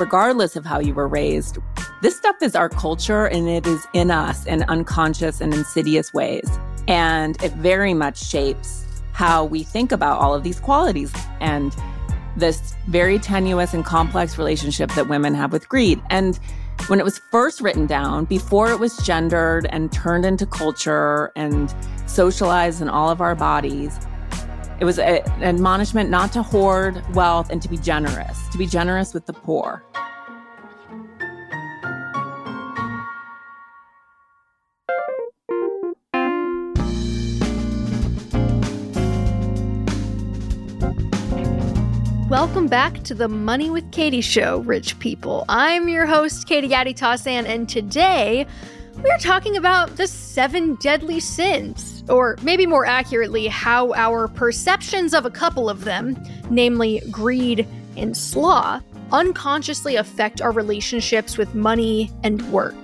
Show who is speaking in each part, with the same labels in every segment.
Speaker 1: regardless of how you were raised. This stuff is our culture, and it is in us in unconscious and insidious ways. And it very much shapes how we think about all of these qualities and this very tenuous and complex relationship that women have with greed. And when it was first written down, before it was gendered and turned into culture and socialized in all of our bodies, it was an admonishment not to hoard wealth and to be generous with the poor.
Speaker 2: Welcome back to the Money with Katie show, rich people. I'm your host, Katie Gatti-Tassin, and today we're talking about the 7 deadly sins, or maybe more accurately, how our perceptions of a couple of them, namely greed and sloth, unconsciously affect our relationships with money and work.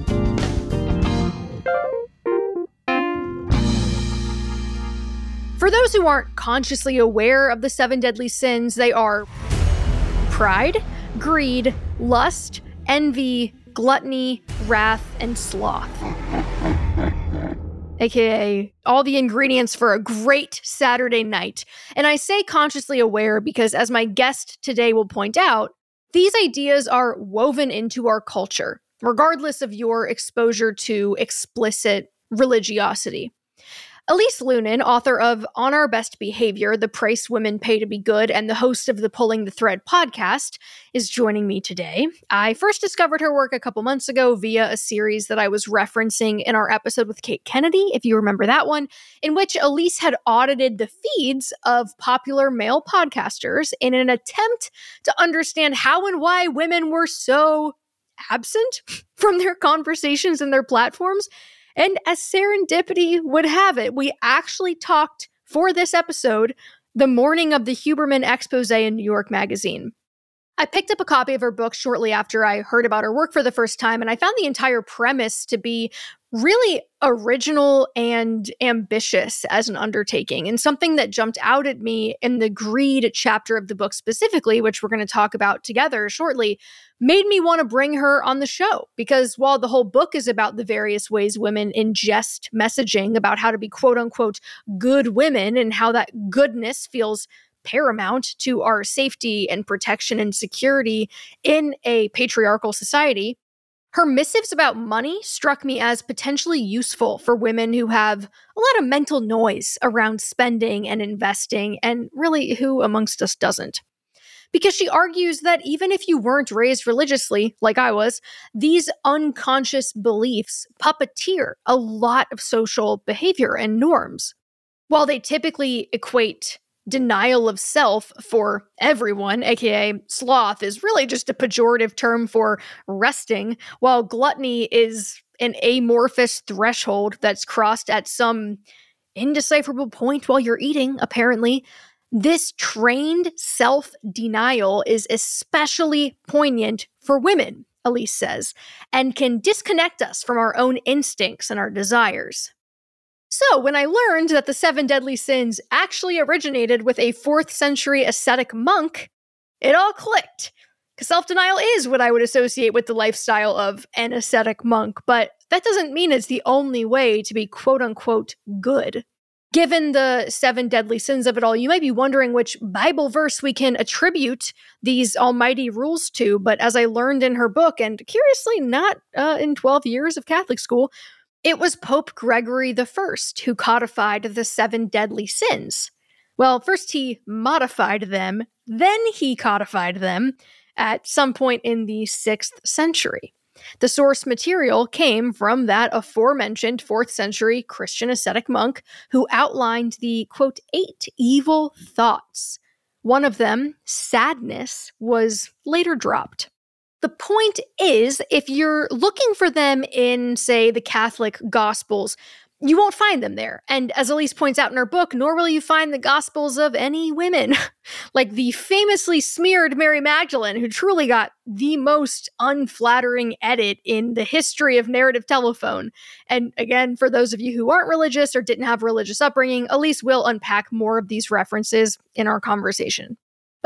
Speaker 2: For those who aren't consciously aware of the 7 deadly sins, they are pride, greed, lust, envy, gluttony, wrath, and sloth. AKA all the ingredients for a great Saturday night. And I say consciously aware because, as my guest today will point out, these ideas are woven into our culture, regardless of your exposure to explicit religiosity. Elise Loehnen, author of On Our Best Behavior, The Price Women Pay to Be Good, and the host of the Pulling the Thread podcast, is joining me today. I first discovered her work a couple months ago via a series that I was referencing in our episode with Kate Kennedy, if you remember that one, in which Elise had audited the feeds of popular male podcasters in an attempt to understand how and why women were so absent from their conversations and their platforms. And as serendipity would have it, we actually talked for this episode the morning of the Huberman expose in New York Magazine. I picked up a copy of her book shortly after I heard about her work for the first time, and I found the entire premise to be really original and ambitious as an undertaking, and something that jumped out at me in the greed chapter of the book specifically, which we're going to talk about together shortly, made me want to bring her on the show. Because while the whole book is about the various ways women ingest messaging about how to be quote-unquote good women and how that goodness feels paramount to our safety and protection and security in a patriarchal society, her missives about money struck me as potentially useful for women who have a lot of mental noise around spending and investing, and really who amongst us doesn't. Because she argues that even if you weren't raised religiously, like I was, these unconscious beliefs puppeteer a lot of social behavior and norms. While they typically equate denial of self for everyone, aka sloth, is really just a pejorative term for resting, while gluttony is an amorphous threshold that's crossed at some indecipherable point while you're eating, apparently. This trained self-denial is especially poignant for women, Elise says, and can disconnect us from our own instincts and our desires. So when I learned that the 7 deadly sins actually originated with a 4th century ascetic monk, it all clicked. Because self-denial is what I would associate with the lifestyle of an ascetic monk, but that doesn't mean it's the only way to be quote-unquote good. Given the 7 deadly sins of it all, you might be wondering which Bible verse we can attribute these almighty rules to, but as I learned in her book, and curiously not in 12 years of Catholic school, it was Pope Gregory I who codified the 7 deadly sins. Well, first he modified them, then he codified them at some point in the 6th century. The source material came from that aforementioned 4th century Christian ascetic monk who outlined the, quote, 8 evil thoughts. One of them, sadness, was later dropped. The point is, if you're looking for them in, say, the Catholic Gospels, you won't find them there. And as Elise points out in her book, nor will you find the Gospels of any women. Like the famously smeared Mary Magdalene, who truly got the most unflattering edit in the history of narrative telephone. And again, for those of you who aren't religious or didn't have religious upbringing, Elise will unpack more of these references in our conversation.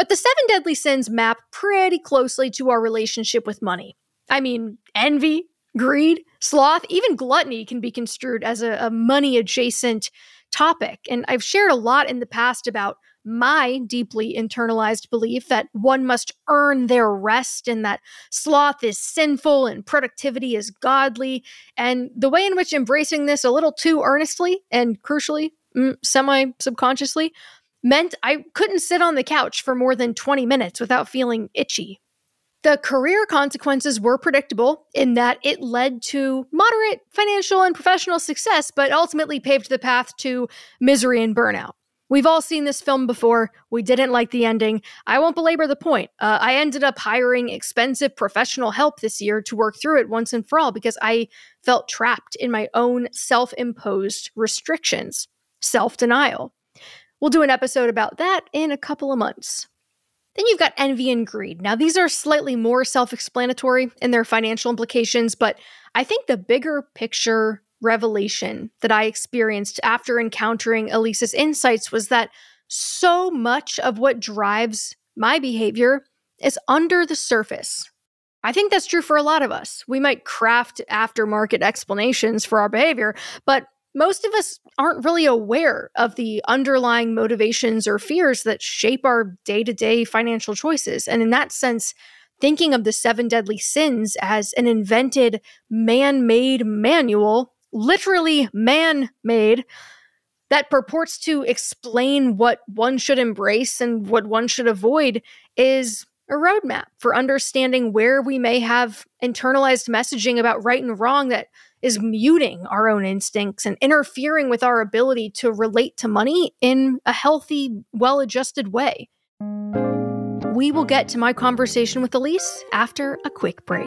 Speaker 2: But the 7 deadly sins map pretty closely to our relationship with money. I mean, envy, greed, sloth, even gluttony can be construed as a money-adjacent topic. And I've shared a lot in the past about my deeply internalized belief that one must earn their rest and that sloth is sinful and productivity is godly. And the way in which embracing this a little too earnestly and crucially, semi-subconsciously, meant I couldn't sit on the couch for more than 20 minutes without feeling itchy. The career consequences were predictable in that it led to moderate financial and professional success, but ultimately paved the path to misery and burnout. We've all seen this film before. We didn't like the ending. I won't belabor the point. I ended up hiring expensive professional help this year to work through it once and for all because I felt trapped in my own self-imposed restrictions, self-denial. We'll do an episode about that in a couple of months. Then you've got envy and greed. Now, these are slightly more self-explanatory in their financial implications, but I think the bigger picture revelation that I experienced after encountering Elise's insights was that so much of what drives my behavior is under the surface. I think that's true for a lot of us. We might craft aftermarket explanations for our behavior, but most of us aren't really aware of the underlying motivations or fears that shape our day-to-day financial choices. And in that sense, thinking of the 7 deadly sins as an invented man-made manual, literally man-made, that purports to explain what one should embrace and what one should avoid is a roadmap for understanding where we may have internalized messaging about right and wrong that is muting our own instincts and interfering with our ability to relate to money in a healthy, well-adjusted way. We will get to my conversation with Elise after a quick break.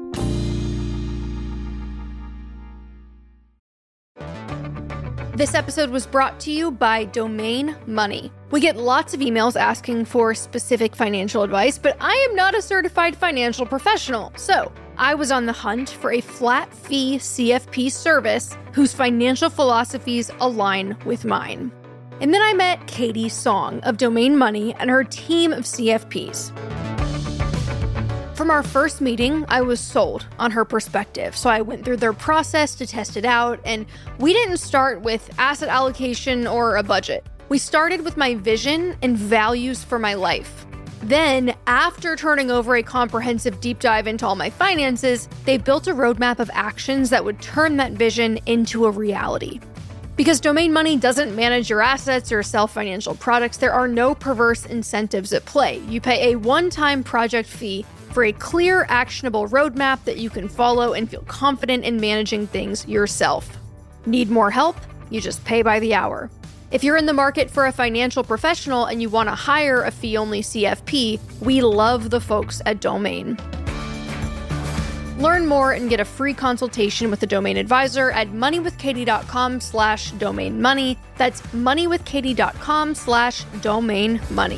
Speaker 2: This episode was brought to you by Domain Money. We get lots of emails asking for specific financial advice, but I am not a certified financial professional. So I was on the hunt for a flat fee CFP service whose financial philosophies align with mine. And then I met Katie Song of Domain Money and her team of CFPs. From our first meeting, I was sold on her perspective. So I went through their process to test it out, and we didn't start with asset allocation or a budget. We started with my vision and values for my life. Then, after turning over a comprehensive deep dive into all my finances, they built a roadmap of actions that would turn that vision into a reality. Because Domain Money doesn't manage your assets or sell financial products, there are no perverse incentives at play. You pay a one-time project fee for a clear, actionable roadmap that you can follow and feel confident in managing things yourself. Need more help? You just pay by the hour. If you're in the market for a financial professional and you want to hire a fee-only CFP, we love the folks at Domain. Learn more and get a free consultation with a Domain advisor at moneywithkatie.com/domainmoney. That's moneywithkatie.com/domainmoney.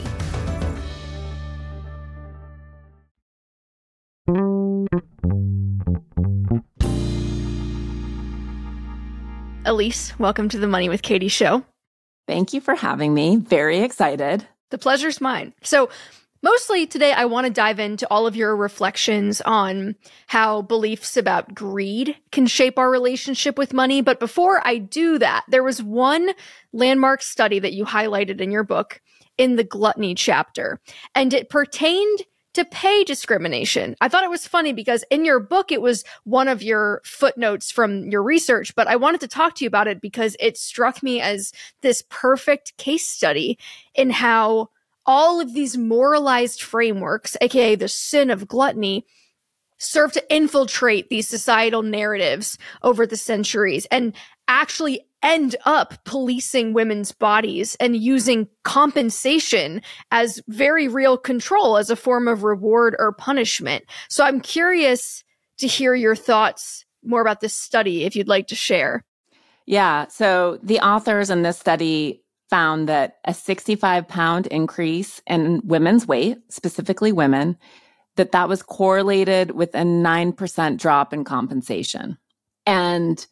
Speaker 2: Elise, welcome to the Money with Katie show.
Speaker 1: Thank you for having me. Very excited.
Speaker 2: The pleasure's mine. So mostly today, I want to dive into all of your reflections on how beliefs about greed can shape our relationship with money. But before I do that, there was one landmark study that you highlighted in your book in the gluttony chapter, and it pertained to pay discrimination. I thought it was funny because in your book, it was one of your footnotes from your research, but I wanted to talk to you about it because it struck me as this perfect case study in how all of these moralized frameworks, aka the sin of gluttony, serve to infiltrate these societal narratives over the centuries and actually end up policing women's bodies and using compensation as very real control as a form of reward or punishment. So I'm curious to hear your thoughts more about this study, if you'd like to share.
Speaker 1: Yeah. So the authors in this study found that a 65-pound increase in women's weight, specifically women, that was correlated with a 9% drop in compensation. And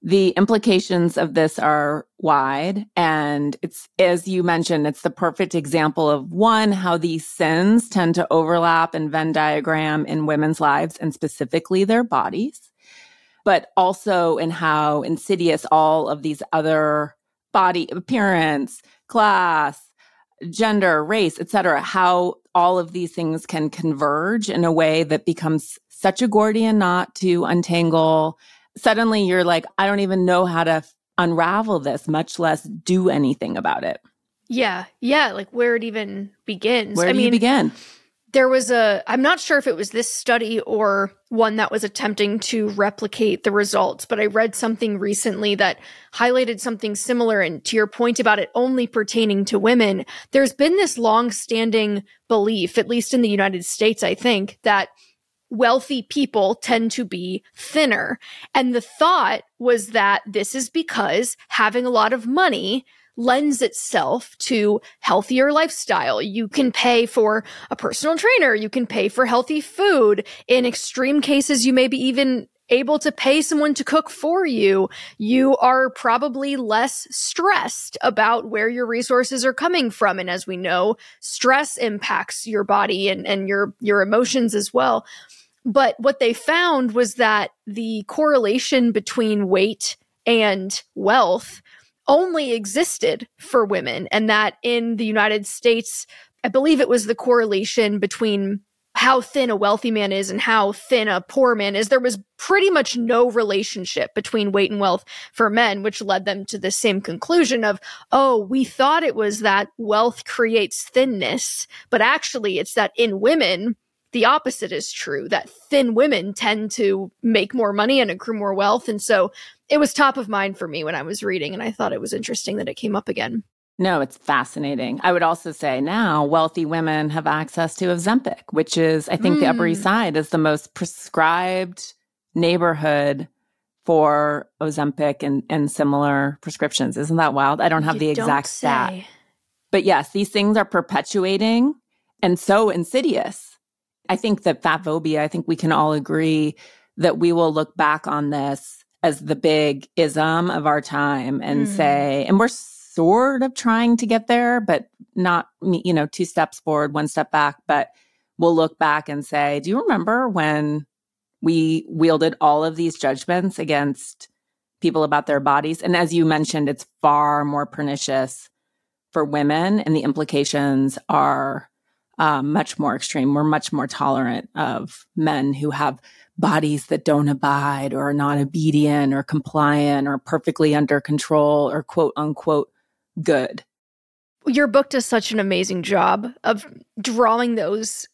Speaker 1: The implications of this are wide. And it's, as you mentioned, it's the perfect example of one, how these sins tend to overlap and Venn diagram in women's lives and specifically their bodies, but also in how insidious all of these other body appearance, class, gender, race, et cetera, how all of these things can converge in a way that becomes such a Gordian knot to untangle. Suddenly you're like, I don't even know how to unravel this, much less do anything about it.
Speaker 2: Yeah. Like where it even begins.
Speaker 1: Where do you begin?
Speaker 2: There was I'm not sure if it was this study or one that was attempting to replicate the results, but I read something recently that highlighted something similar. And to your point about it only pertaining to women, there's been this long-standing belief, at least in the United States, I think, that wealthy people tend to be thinner. And the thought was that this is because having a lot of money lends itself to healthier lifestyle. You can pay for a personal trainer. You can pay for healthy food. In extreme cases, you may be even able to pay someone to cook for you. You are probably less stressed about where your resources are coming from. And as we know, stress impacts your body and your emotions as well. But what they found was that the correlation between weight and wealth only existed for women, and that in the United States, I believe it was the correlation between how thin a wealthy man is and how thin a poor man is. There was pretty much no relationship between weight and wealth for men, which led them to the same conclusion of, oh, we thought it was that wealth creates thinness, but actually it's that in women, the opposite is true, that thin women tend to make more money and accrue more wealth. And so it was top of mind for me when I was reading, and I thought it was interesting that it came up again.
Speaker 1: No, it's fascinating. I would also say now wealthy women have access to Ozempic, which is, I think the Upper East Side is the most prescribed neighborhood for Ozempic and similar prescriptions. Isn't that wild? I don't have the exact stat. But yes, these things are perpetuating and so insidious. I think that fatphobia, I think we can all agree that we will look back on this as the big ism of our time and say, and we're sort of trying to get there, but not, 2 steps forward, 1 step back. But we'll look back and say, do you remember when we wielded all of these judgments against people about their bodies? And as you mentioned, it's far more pernicious for women, and the implications are much more extreme. We're much more tolerant of men who have bodies that don't abide or are not obedient or compliant or perfectly under control or quote unquote good.
Speaker 2: Your book does such an amazing job of drawing those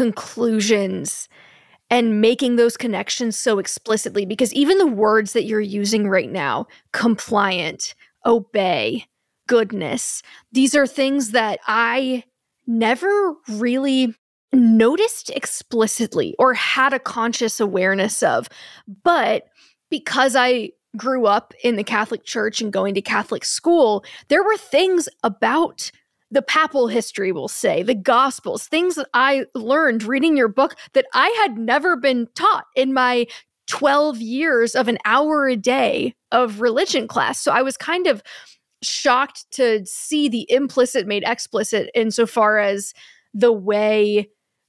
Speaker 2: conclusions and making those connections so explicitly, because even the words that you're using right now, compliant, obey, goodness, these are things that I never really noticed explicitly or had a conscious awareness of. But because I grew up in the Catholic Church and going to Catholic school, there were things about the papal history, we'll say, the Gospels, things that I learned reading your book that I had never been taught in my 12 years of an hour a day of religion class. So I was kind of shocked to see the implicit made explicit insofar as the way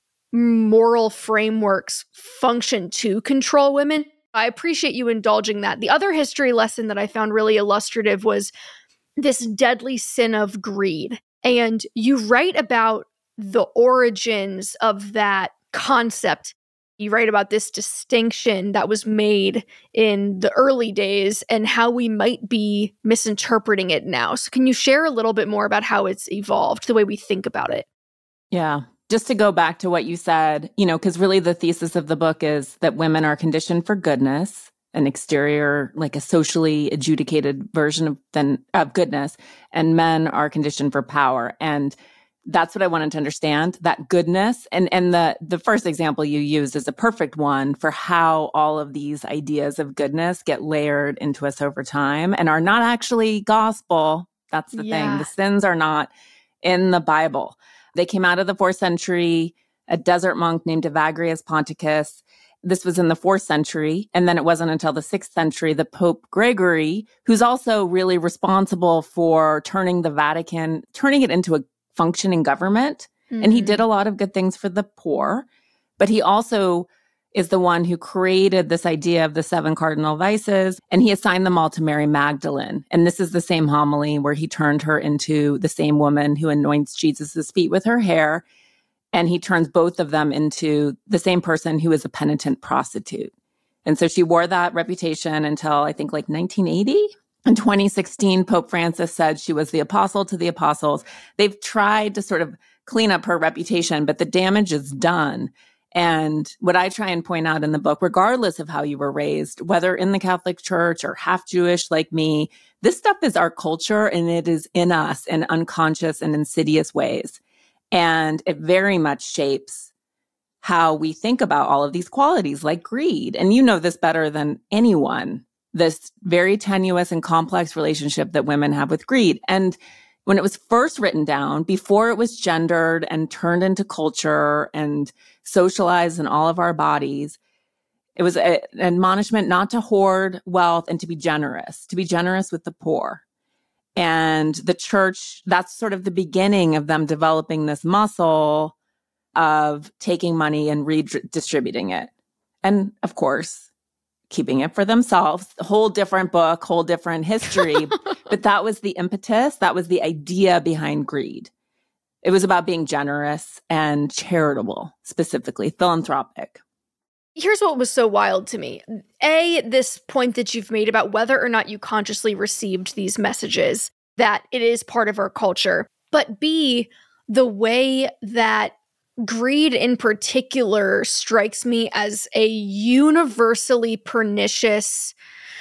Speaker 2: moral frameworks function to control women. I appreciate you indulging that. The other history lesson that I found really illustrative was this deadly sin of greed. And you write about the origins of that concept. You write about this distinction that was made in the early days and how we might be misinterpreting it now. So can you share a little bit more about how it's evolved, the way we think about it?
Speaker 1: Yeah. Just to go back to what you said, because really the thesis of the book is that women are conditioned for goodness, an exterior, like a socially adjudicated version of goodness, and men are conditioned for power. And that's what I wanted to understand, that goodness. And the first example you used is a perfect one for how all of these ideas of goodness get layered into us over time and are not actually gospel. That's the thing. The sins are not in the Bible. They came out of the 4th century, a desert monk named Evagrius Ponticus. this was in the 4th century. And then it wasn't until the 6th century that Pope Gregory, who's also really responsible for turning the Vatican, turning it into a functioning government. And he did a lot of good things for the poor. But he also is the one who created this idea of the 7 cardinal vices, and he assigned them all to Mary Magdalene. And this is the same homily where he turned her into the same woman who anoints Jesus' feet with her hair, and he turns both of them into the same person who is a penitent prostitute. And so she wore that reputation until I think like 1980. In 2016, Pope Francis said she was the apostle to the apostles. They've tried to sort of clean up her reputation, but the damage is done. And what I try and point out in the book, regardless of how you were raised, whether in the Catholic Church or half Jewish like me, this stuff is our culture and it is in us in unconscious and insidious ways. And it very much shapes how we think about all of these qualities like greed. And you know this better than anyone, this very tenuous and complex relationship that women have with greed. And when it was first written down, before it was gendered and turned into culture and socialized in all of our bodies, it was an admonishment not to hoard wealth and to be generous with the poor. And the church, that's sort of the beginning of them developing this muscle of taking money and redistributing it. And of course, keeping it for themselves, a whole different book, whole different history. But that was the impetus. That was the idea behind greed. It was about being generous and charitable, specifically philanthropic.
Speaker 2: Here's what was so wild to me. A, this point that you've made about whether or not you consciously received these messages, that it is part of our culture. But B, the way that greed in particular strikes me as a universally pernicious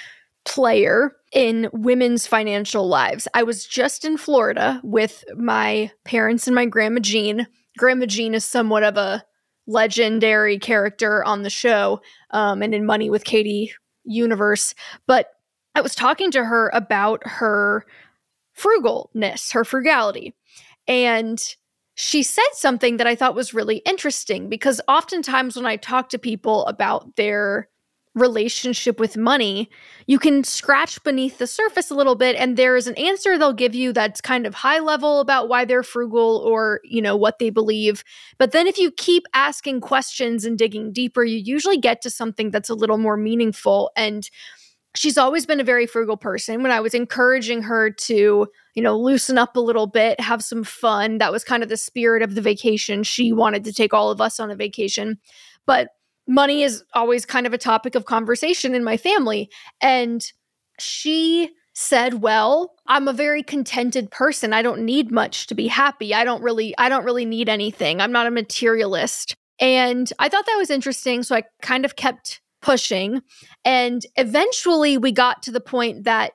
Speaker 2: player in women's financial lives. I was just in Florida with my parents and my Grandma Jean. Grandma Jean is somewhat of a legendary character on the show and in Money with Katie universe. But I was talking to her about her frugalness, her frugality. And she said something that I thought was really interesting, because oftentimes when I talk to people about their relationship with money, you can scratch beneath the surface a little bit and there is an answer they'll give you that's kind of high level about why they're frugal or, you know, what they believe. But then if you keep asking questions and digging deeper, you usually get to something that's a little more meaningful. And she's always been a very frugal person. When I was encouraging her to, you know, loosen up a little bit, have some fun, that was kind of the spirit of the vacation. She wanted to take all of us on a vacation. But money is always kind of a topic of conversation in my family. And she said, well, I'm a very contented person. I don't need much to be happy. I don't really need anything. I'm not a materialist. And I thought that was interesting. So I kind of kept pushing. And eventually we got to the point that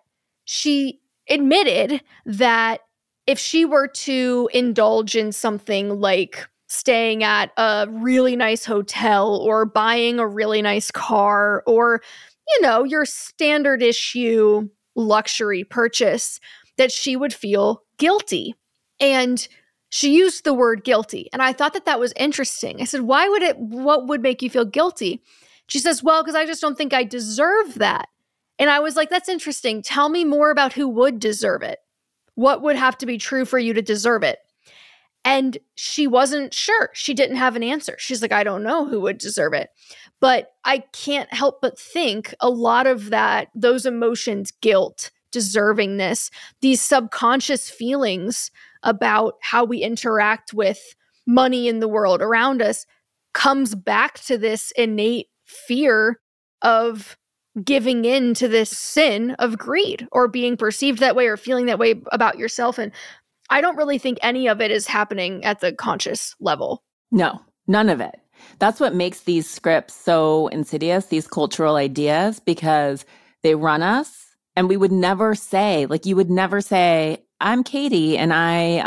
Speaker 2: she admitted that if she were to indulge in something like staying at a really nice hotel or buying a really nice car or, you know, your standard issue luxury purchase, that she would feel guilty. And she used the word guilty. And I thought that that was interesting. I said, what would make you feel guilty? She says, well, because I just don't think I deserve that. And I was like, that's interesting. Tell me more about who would deserve it. What would have to be true for you to deserve it? And she wasn't sure. She didn't have an answer. She's like, I don't know who would deserve it. But I can't help but think a lot of that, those emotions, guilt, deservingness, these subconscious feelings about how we interact with money in the world around us comes back to this innate fear of giving in to this sin of greed or being perceived that way or feeling that way about yourself. And I don't really think any of it is happening at the conscious level.
Speaker 1: No, none of it. That's what makes these scripts so insidious, these cultural ideas, because they run us. And we would never say, like, you would never say, I'm Katie and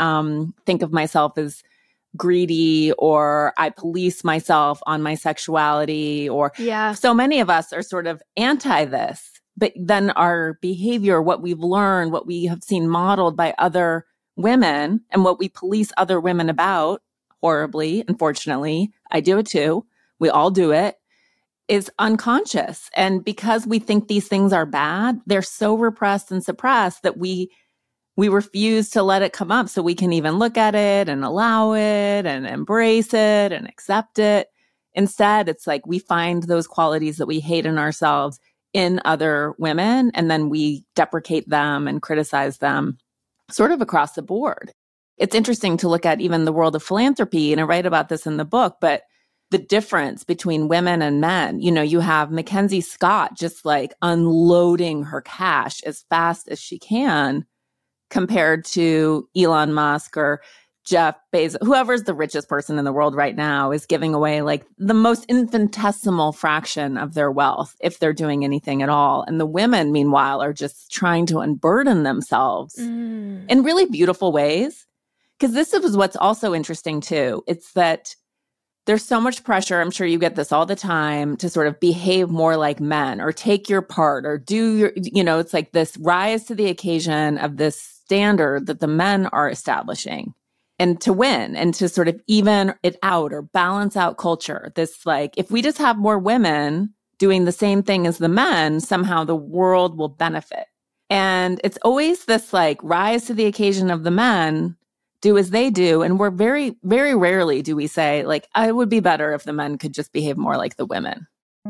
Speaker 1: I think of myself as greedy, or I police myself on my sexuality, or so many of us are sort of anti this. But then our behavior, what we've learned, what we have seen modeled by other women and what we police other women about horribly, unfortunately, I do it too. We all do it. is unconscious. And because we think these things are bad, they're so repressed and suppressed that we refuse to let it come up so we can even look at it and allow it and embrace it and accept it. Instead, it's like we find those qualities that we hate in ourselves in other women, and then we deprecate them and criticize them sort of across the board. It's interesting to look at even the world of philanthropy, and I write about this in the book, but the difference between women and men, you have Mackenzie Scott just like unloading her cash as fast as she can compared to Elon Musk or Jeff Bezos, whoever's the richest person in the world right now is giving away like the most infinitesimal fraction of their wealth if they're doing anything at all. And the women, meanwhile, are just trying to unburden themselves in really beautiful ways. Because this is what's also interesting too. It's that there's so much pressure, I'm sure you get this all the time, to sort of behave more like men or take your part or do your, it's like this rise to the occasion of this standard that the men are establishing. And to win and to sort of even it out or balance out culture. This like, if we just have more women doing the same thing as the men, somehow the world will benefit. And it's always this like rise to the occasion of the men, do as they do. And we're very, very rarely do we say like, it would be better if the men could just behave more like the women.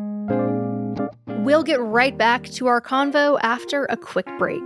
Speaker 2: We'll get right back to our convo after a quick break.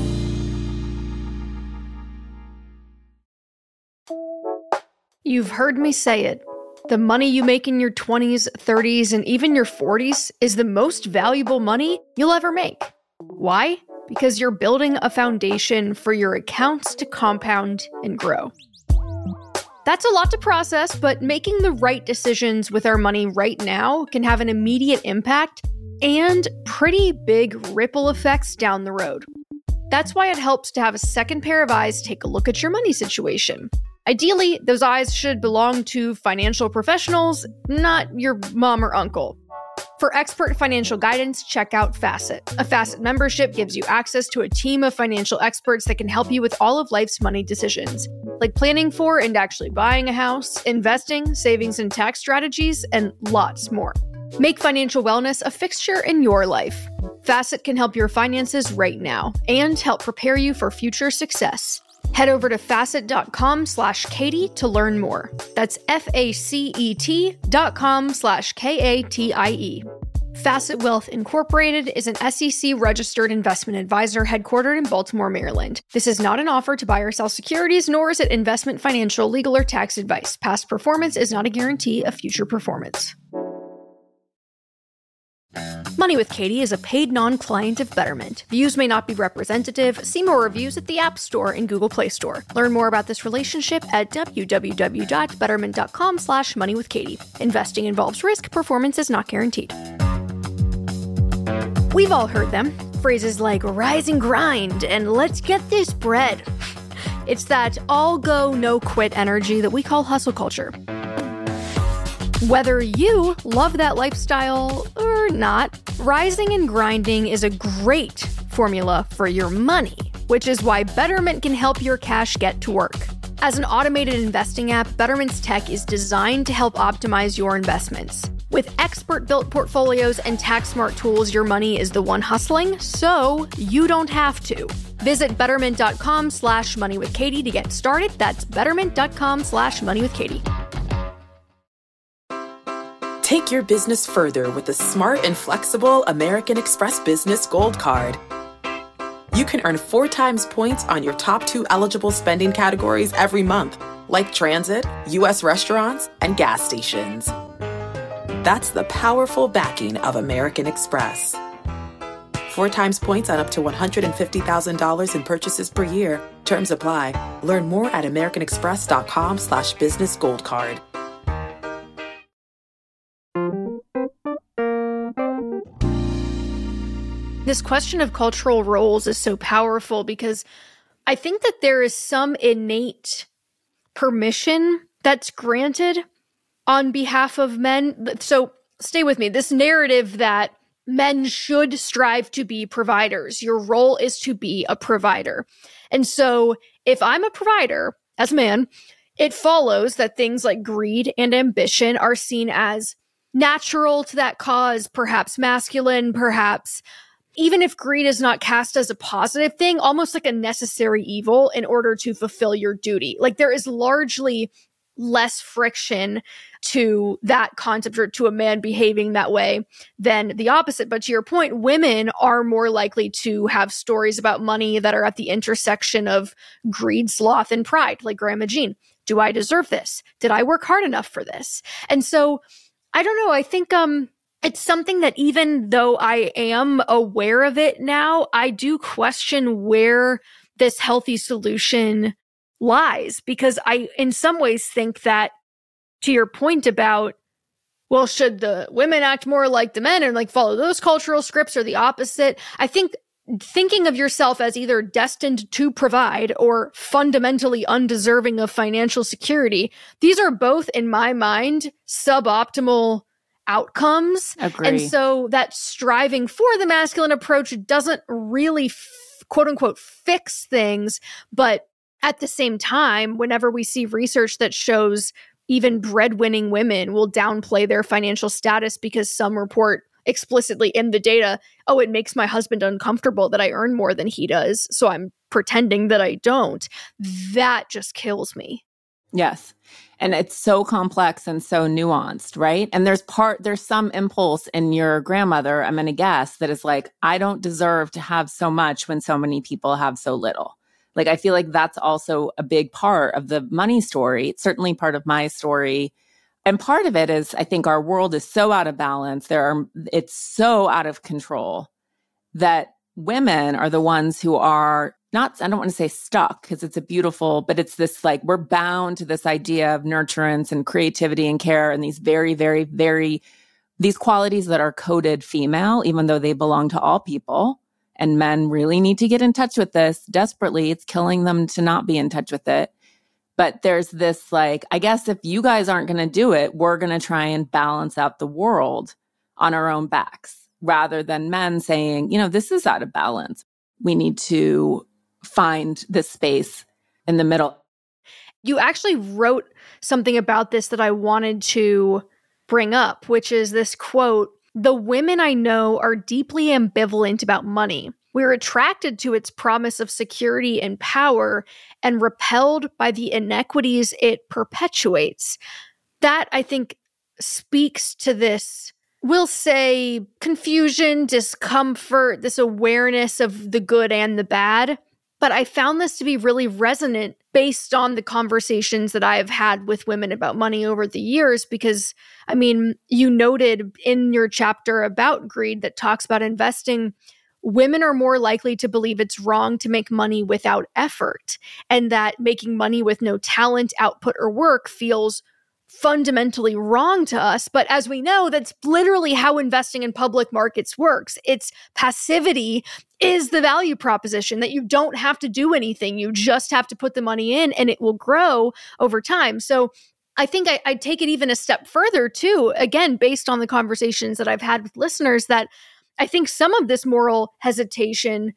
Speaker 2: You've heard me say it. The money you make in your 20s, 30s, and even your 40s is the most valuable money you'll ever make. Why? Because you're building a foundation for your accounts to compound and grow. That's a lot to process, but making the right decisions with our money right now can have an immediate impact and pretty big ripple effects down the road. That's why it helps to have a second pair of eyes take a look at your money situation. Ideally, those eyes should belong to financial professionals, not your mom or uncle. For expert financial guidance, check out Facet. A Facet membership gives you access to a team of financial experts that can help you with all of life's money decisions, like planning for and actually buying a house, investing, savings and tax strategies, and lots more. Make financial wellness a fixture in your life. Facet can help your finances right now and help prepare you for future success. Head over to facet.com/Katie to learn more. That's FACET.com/KATIE. Facet Wealth Incorporated is an SEC-registered investment advisor headquartered in Baltimore, Maryland. This is not an offer to buy or sell securities, nor is it investment, financial, legal, or tax advice. Past performance is not a guarantee of future performance. Money with Katie is a paid non-client of Betterment. Views may not be representative. See more reviews at the App Store and Google Play Store. Learn more about this relationship at www.betterment.com/moneywithkatie. Investing involves risk. Performance is not guaranteed. We've all heard them. Phrases like rise and grind and let's get this bread. It's that all go, no quit energy that we call hustle culture. Whether you love that lifestyle or not, rising and grinding is a great formula for your money, which is why Betterment can help your cash get to work. As an automated investing app, Betterment's tech is designed to help optimize your investments. With expert-built portfolios and tax-smart tools, your money is the one hustling, so you don't have to. Visit betterment.com/moneywithkatie to get started. That's betterment.com/moneywithkatie.
Speaker 3: Take your business further with the smart and flexible American Express Business Gold Card. You can earn 4 times points on your top 2 eligible spending categories every month, like transit, U.S. restaurants, and gas stations. That's the powerful backing of American Express. 4 times points on up to $150,000 in purchases per year. Terms apply. Learn more at americanexpress.com/businessgoldcard.
Speaker 2: This question of cultural roles is so powerful because I think that there is some innate permission that's granted on behalf of men. So stay with me. This narrative that men should strive to be providers. Your role is to be a provider. And so if I'm a provider as a man, it follows that things like greed and ambition are seen as natural to that cause, perhaps masculine, perhaps even if greed is not cast as a positive thing, almost like a necessary evil in order to fulfill your duty. Like there is largely less friction to that concept or to a man behaving that way than the opposite. But to your point, women are more likely to have stories about money that are at the intersection of greed, sloth, and pride, like Grandma Jean. Do I deserve this? Did I work hard enough for this? And so, I don't know. I think it's something that even though I am aware of it now, I do question where this healthy solution lies, because I, in some ways, think that, to your point about, well, should the women act more like the men and like follow those cultural scripts or the opposite? I think thinking of yourself as either destined to provide or fundamentally undeserving of financial security, these are both, in my mind, suboptimal outcomes.
Speaker 1: Agree.
Speaker 2: And so that striving for the masculine approach doesn't really, quote unquote, fix things. But at the same time, whenever we see research that shows even breadwinning women will downplay their financial status because some report explicitly in the data, oh, it makes my husband uncomfortable that I earn more than he does, so I'm pretending that I don't. That just kills me.
Speaker 1: Yes. And it's so complex and so nuanced, right? And there's some impulse in your grandmother, I'm going to guess, that is like, I don't deserve to have so much when so many people have so little. Like, I feel like that's also a big part of the money story. It's certainly part of my story. And part of it is, I think our world is so out of balance. It's so out of control that women are the ones who are not, I don't want to say stuck because it's but it's this like, we're bound to this idea of nurturance and creativity and care and these very, very, very, these qualities that are coded female, even though they belong to all people. And men really need to get in touch with this desperately. It's killing them to not be in touch with it. But there's this like, I guess if you guys aren't going to do it, we're going to try and balance out the world on our own backs rather than men saying, you know, this is out of balance. We need to find this space in the middle.
Speaker 2: You actually wrote something about this that I wanted to bring up, which is this quote, "The women I know are deeply ambivalent about money. We're attracted to its promise of security and power and repelled by the inequities it perpetuates." That, I think, speaks to this, we'll say, confusion, discomfort, this awareness of the good and the bad. But I found this to be really resonant based on the conversations that I have had with women about money over the years, because, I mean, you noted in your chapter about greed that talks about investing, women are more likely to believe it's wrong to make money without effort, and that making money with no talent, output, or work feels fundamentally wrong to us. But as we know, that's literally how investing in public markets works. It's passivity is the value proposition, that you don't have to do anything. You just have to put the money in and it will grow over time. So I think I'd take it even a step further too, again, based on the conversations that I've had with listeners, that I think some of this moral hesitation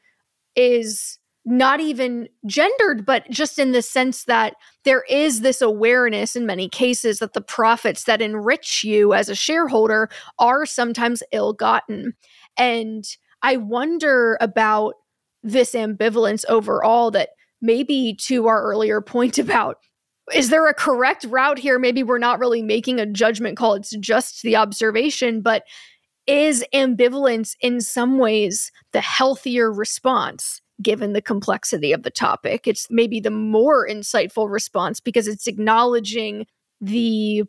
Speaker 2: is not even gendered, but just in the sense that there is this awareness in many cases that the profits that enrich you as a shareholder are sometimes ill-gotten. And I wonder about this ambivalence overall, that maybe, to our earlier point about, is there a correct route here? Maybe we're not really making a judgment call. It's just the observation, but is ambivalence in some ways the healthier response given the complexity of the topic? It's maybe the more insightful response because it's acknowledging the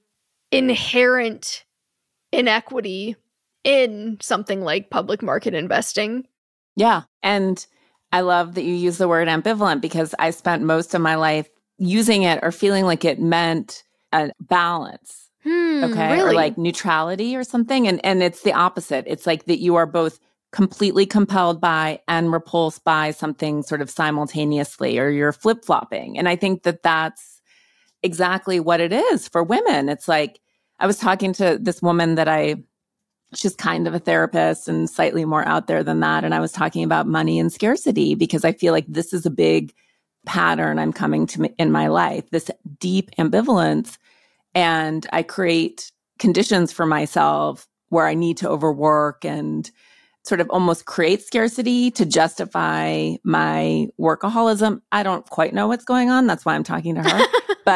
Speaker 2: inherent inequity in something like public market investing.
Speaker 1: Yeah. And I love that you use the word ambivalent, because I spent most of my life using it or feeling like it meant a balance. Okay.
Speaker 2: Really?
Speaker 1: Or like neutrality or something. And it's the opposite. It's like that you are both completely compelled by and repulsed by something sort of simultaneously, or you're flip-flopping. And I think that that's exactly what it is for women. It's like, I was talking to this woman that she's kind of a therapist and slightly more out there than that. And I was talking about money and scarcity, because I feel like this is a big pattern I'm coming to in my life, this deep ambivalence. And I create conditions for myself where I need to overwork and sort of almost create scarcity to justify my workaholism. I don't quite know what's going on. That's why I'm talking to her.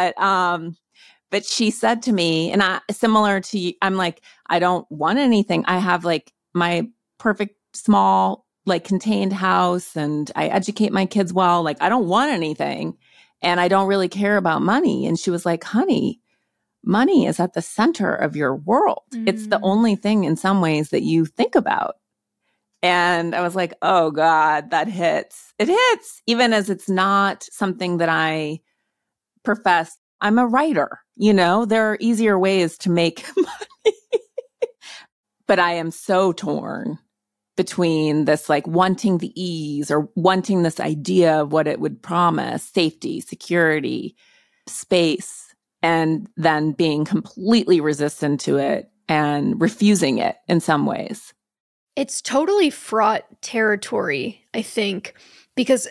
Speaker 1: But she said to me, and similar to you, I'm like, I don't want anything. I have like my perfect small, like contained house, and I educate my kids well. Like, I don't want anything, and I don't really care about money. And she was like, honey, money is at the center of your world. It's the only thing in some ways that you think about. And I was like, oh God, that hits. It hits, even as it's not something that I profess. I'm a writer, there are easier ways to make money. But I am so torn between this like wanting the ease or wanting this idea of what it would promise, safety, security, space, and then being completely resistant to it and refusing it in some ways.
Speaker 2: It's totally fraught territory, I think, because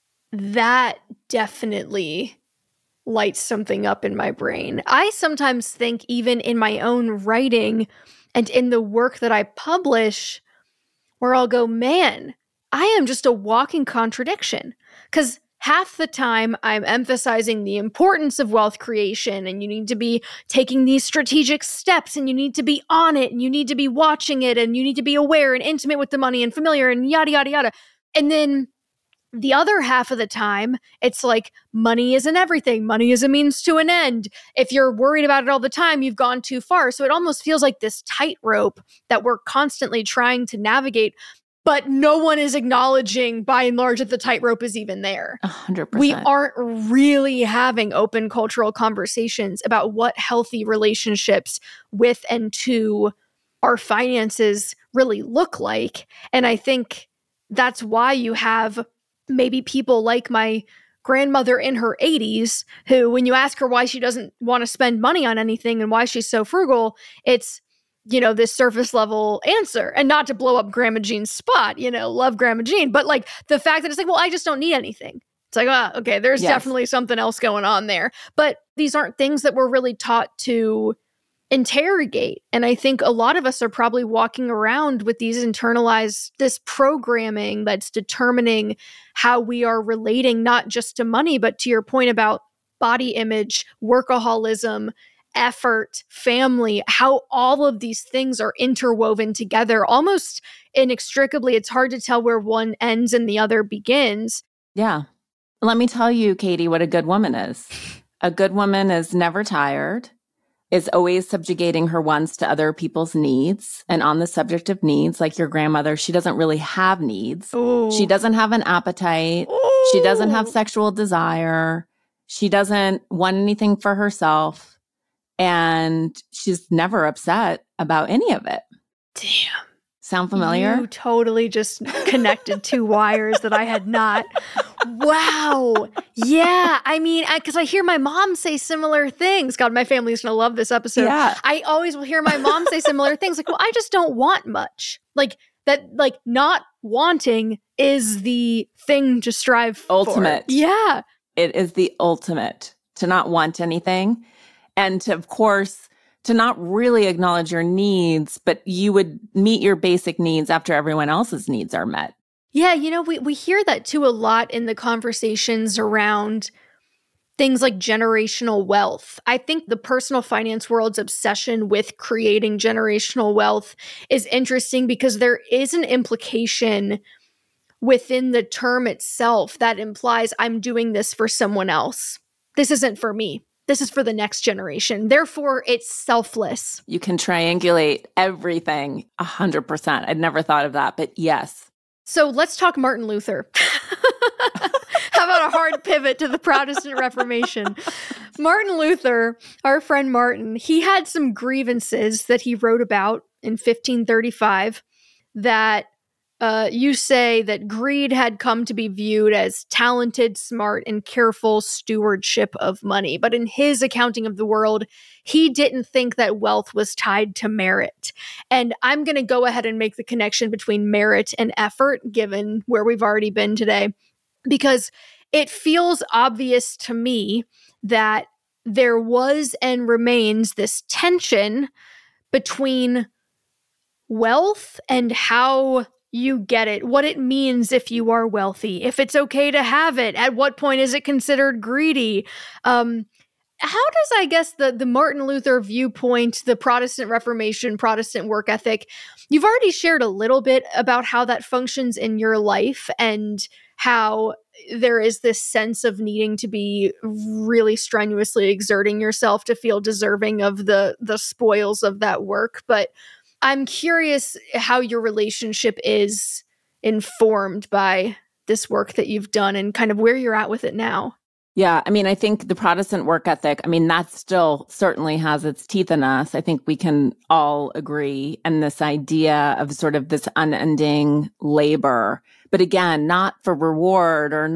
Speaker 2: that definitely lights something up in my brain. I sometimes think, even in my own writing and in the work that I publish, where I'll go, man, I am just a walking contradiction. Because half the time I'm emphasizing the importance of wealth creation, and you need to be taking these strategic steps, and you need to be on it, and you need to be watching it, and you need to be aware and intimate with the money and familiar and yada, yada, yada. And then the other half of the time, it's like, money isn't everything. Money is a means to an end. If you're worried about it all the time, you've gone too far. So it almost feels like this tightrope that we're constantly trying to navigate, but no one is acknowledging, by and large, that the tightrope is even there.
Speaker 1: 100%.
Speaker 2: We aren't really having open cultural conversations about what healthy relationships with and to our finances really look like. And I think that's why you have maybe people like my grandmother in her 80s, who, when you ask her why she doesn't want to spend money on anything and why she's so frugal, it's, this surface level answer. And not to blow up Grandma Jean's spot, love Grandma Jean, but like the fact that it's like, well, I just don't need anything. It's like, okay, there's definitely something else going on there. But these aren't things that we're really taught to interrogate. And I think a lot of us are probably walking around with this programming that's determining how we are relating, not just to money, but to your point about body image, workaholism, effort, family, how all of these things are interwoven together almost inextricably. It's hard to tell where one ends and the other begins.
Speaker 1: Yeah. Let me tell you, Katie, what a good woman is. A good woman is never tired, is always subjugating her wants to other people's needs. And on the subject of needs, like your grandmother, she doesn't really have needs.
Speaker 2: Ooh.
Speaker 1: She doesn't have an appetite.
Speaker 2: Ooh.
Speaker 1: She doesn't have sexual desire. She doesn't want anything for herself. And she's never upset about any of it.
Speaker 2: Damn.
Speaker 1: Sound familiar?
Speaker 2: You totally just connected two wires that I had not. Wow. Yeah. I mean, because I hear my mom say similar things. God, my family's going to love this episode.
Speaker 1: Yeah.
Speaker 2: I always will hear my mom say similar things. Like, well, I just don't want much. Like that, like not wanting is the thing to strive for.
Speaker 1: Ultimate.
Speaker 2: Yeah.
Speaker 1: It is the ultimate to not want anything. And to, of course, to not really acknowledge your needs, but you would meet your basic needs after everyone else's needs are met.
Speaker 2: Yeah, we hear that too a lot in the conversations around things like generational wealth. I think the personal finance world's obsession with creating generational wealth is interesting because there is an implication within the term itself that implies I'm doing this for someone else. This isn't for me. This is for the next generation. Therefore, it's selfless.
Speaker 1: You can triangulate everything 100%. I'd never thought of that, but yes.
Speaker 2: So let's talk Martin Luther. How about a hard pivot to the Protestant Reformation? Martin Luther, our friend Martin, he had some grievances that he wrote about in 1535 that you say that greed had come to be viewed as talented, smart, and careful stewardship of money. But in his accounting of the world, he didn't think that wealth was tied to merit. And I'm going to go ahead and make the connection between merit and effort, given where we've already been today, because it feels obvious to me that there was and remains this tension between wealth and how you get it, what it means if you are wealthy, if it's okay to have it, at what point is it considered greedy? How does, I guess, the Martin Luther viewpoint, the Protestant Reformation, Protestant work ethic, you've already shared a little bit about how that functions in your life and how there is this sense of needing to be really strenuously exerting yourself to feel deserving of the spoils of that work. But I'm curious how your relationship is informed by this work that you've done and kind of where you're at with it now.
Speaker 1: Yeah, I mean, I think the Protestant work ethic, I mean, that still certainly has its teeth in us. I think we can all agree. And this idea of sort of this unending labor, but again, not for reward or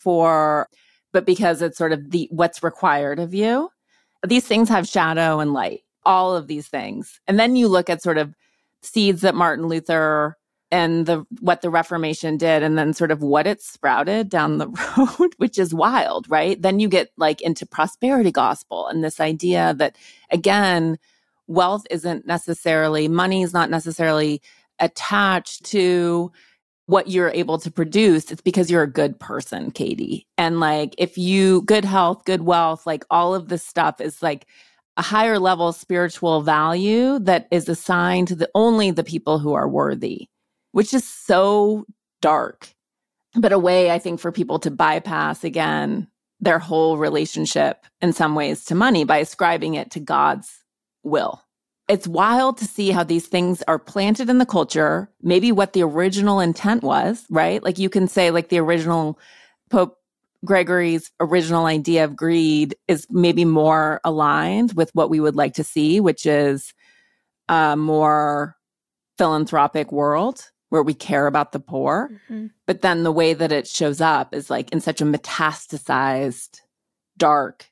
Speaker 1: but because it's sort of what's required of you. These things have shadow and light, all of these things. And then you look at sort of seeds that Martin Luther and what the Reformation did, and then sort of what it sprouted down the road, which is wild, right? Then you get like into prosperity gospel and this idea that, again, wealth isn't necessarily, money is not necessarily attached to what you're able to produce. It's because you're a good person, Katie. And like, good health, good wealth, like all of this stuff is like a higher level spiritual value that is assigned to only the people who are worthy, which is so dark, but a way, I think, for people to bypass, again, their whole relationship in some ways to money by ascribing it to God's will. It's wild to see how these things are planted in the culture, maybe what the original intent was, right? Like you can say like the original Pope Gregory's original idea of greed is maybe more aligned with what we would like to see, which is a more philanthropic world where we care about the poor. Mm-hmm. But then the way that it shows up is like in such a metastasized, dark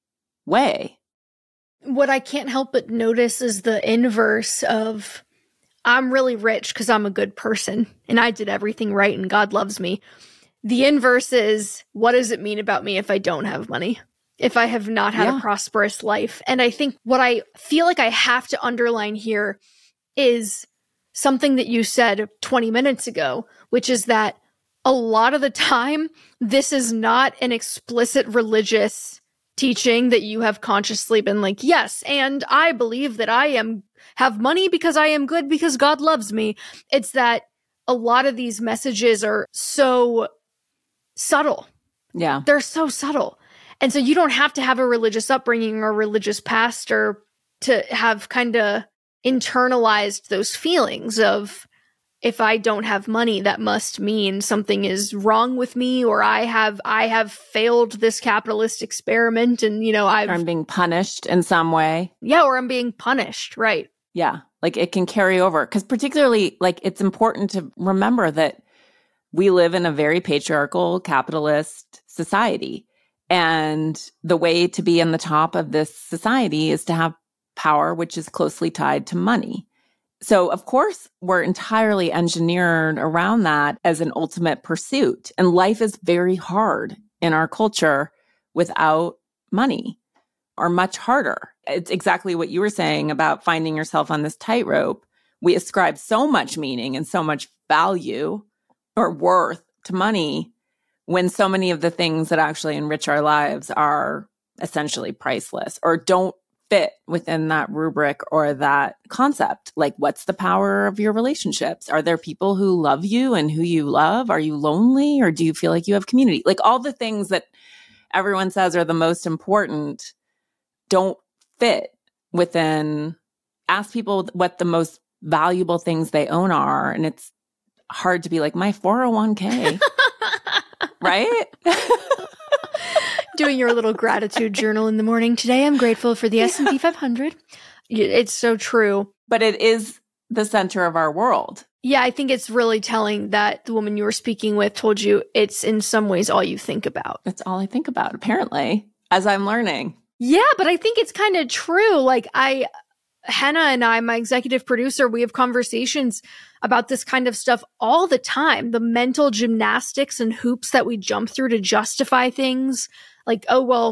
Speaker 1: way.
Speaker 2: What I can't help but notice is the inverse of I'm really rich because I'm a good person and I did everything right and God loves me. The inverse is, what does it mean about me if I don't have money? If I have not had a prosperous life? And I think what I feel like I have to underline here is something that you said 20 minutes ago, which is that a lot of the time, this is not an explicit religious teaching that you have consciously been like, yes, and I believe that I have money because I am good because God loves me. It's that a lot of these messages are so subtle.
Speaker 1: Yeah.
Speaker 2: They're so subtle. And so you don't have to have a religious upbringing or religious pastor to have kind of internalized those feelings of, if I don't have money, that must mean something is wrong with me, or I have failed this capitalist experiment, and I'm
Speaker 1: being punished in some way.
Speaker 2: Yeah, or I'm being punished, right?
Speaker 1: Yeah, like it can carry over, because particularly like it's important to remember that we live in a very patriarchal capitalist society, and the way to be in the top of this society is to have power, which is closely tied to money. So, of course, we're entirely engineered around that as an ultimate pursuit. And life is very hard in our culture without money, or much harder. It's exactly what you were saying about finding yourself on this tightrope. We ascribe so much meaning and so much value or worth to money when so many of the things that actually enrich our lives are essentially priceless or don't fit within that rubric or that concept. Like, what's the power of your relationships? Are there people who love you and who you love? Are you lonely, or do you feel like you have community? Like, all the things that everyone says are the most important don't fit within. Ask people what the most valuable things they own are, and it's hard to be like, my 401k, right?
Speaker 2: Doing your little gratitude journal in the morning. Today, I'm grateful for the S&P 500. It's so true.
Speaker 1: But it is the center of our world.
Speaker 2: Yeah, I think it's really telling that the woman you were speaking with told you it's in some ways all you think about.
Speaker 1: That's all I think about, apparently, as I'm learning.
Speaker 2: Yeah, but I think it's kind of true. Like Henna and I, my executive producer, we have conversations about this kind of stuff all the time. The mental gymnastics and hoops that we jump through to justify things. Like, oh, well,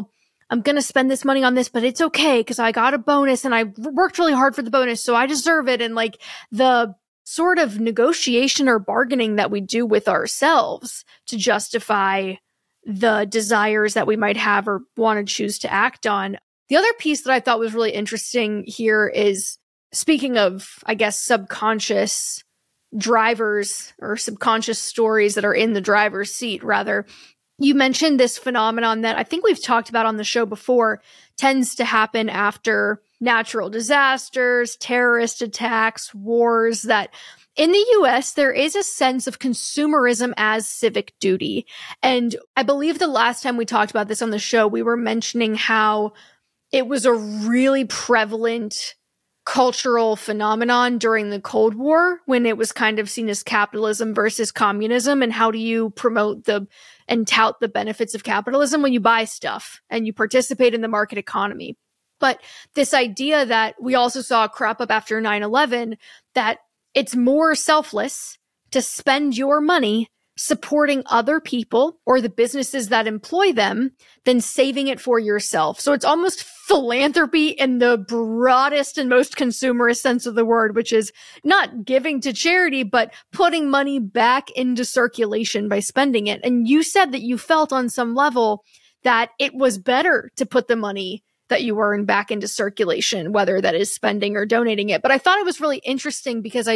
Speaker 2: I'm going to spend this money on this, but it's okay because I got a bonus and I worked really hard for the bonus, so I deserve it. And like the sort of negotiation or bargaining that we do with ourselves to justify the desires that we might have or want to choose to act on. The other piece that I thought was really interesting here is, speaking of, I guess, subconscious drivers or subconscious stories that are in the driver's seat, rather, you mentioned this phenomenon that I think we've talked about on the show before, tends to happen after natural disasters, terrorist attacks, wars, that in the US, there is a sense of consumerism as civic duty. And I believe the last time we talked about this on the show, we were mentioning how it was a really prevalent cultural phenomenon during the Cold War, when it was kind of seen as capitalism versus communism. And how do you promote and tout the benefits of capitalism? When you buy stuff and you participate in the market economy. But this idea that we also saw crop up after 9/11, that it's more selfless to spend your money supporting other people or the businesses that employ them than saving it for yourself. So it's almost philanthropy in the broadest and most consumerist sense of the word, which is not giving to charity, but putting money back into circulation by spending it. And you said that you felt on some level that it was better to put the money that you earn back into circulation, whether that is spending or donating it. But I thought it was really interesting because